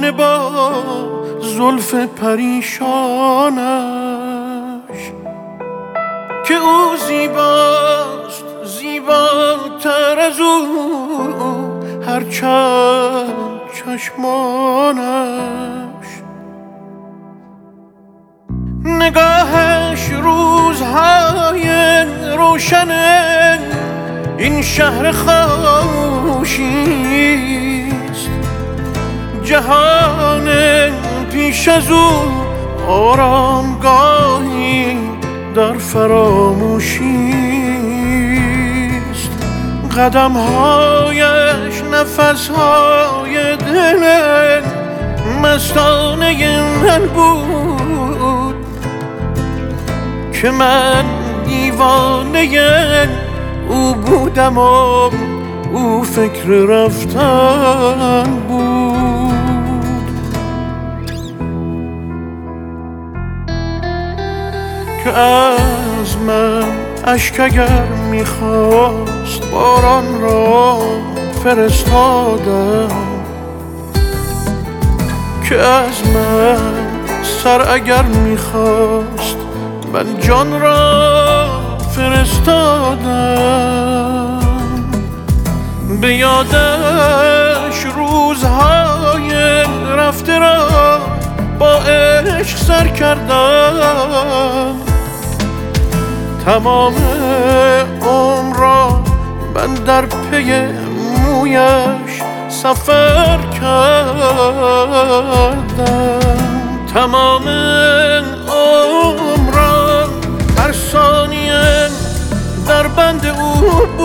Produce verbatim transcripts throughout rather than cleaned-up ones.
دیوانه با زلف پریشانش که او زیباست زیباتر از او هرچند چشمانش نگاهش روزهای روشن این شهر خاموشیست جهان پیش از او آرامگاهی در فراموشیست قدمهایش نفسهای دل مستانه من بود که من دیوانه او بودم و او فکر رفتن بود که از من اشک اگر میخواست باران را فرستادم که از من سر اگر میخواست من جان را فرستادم به یادش روزهای رفته را با عشق سر کردم تمام عمر را من در پی مویش سفر کردم تمام عمر را هر ثانیه در بند او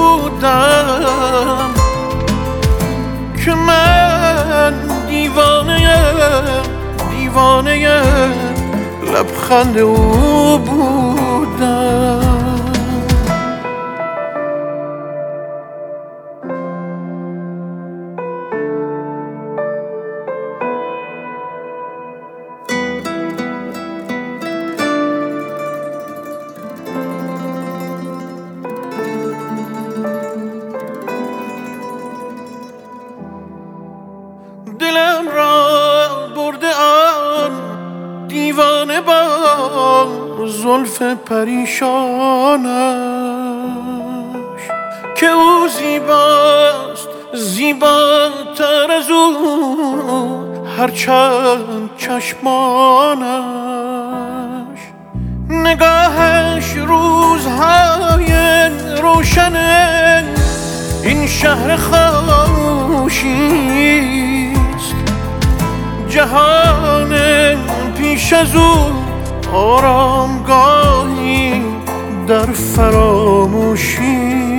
بودم که من دیوانه دیوانه لبخند او بودم دلم را برده آن دیوانه با زلف پریشانش که او زیباست زیباتر از او هرچند چشمانش نگاهش روزهای روشن این شهر خاموشیست جهان پیش از او آرامگاهی در فراموشی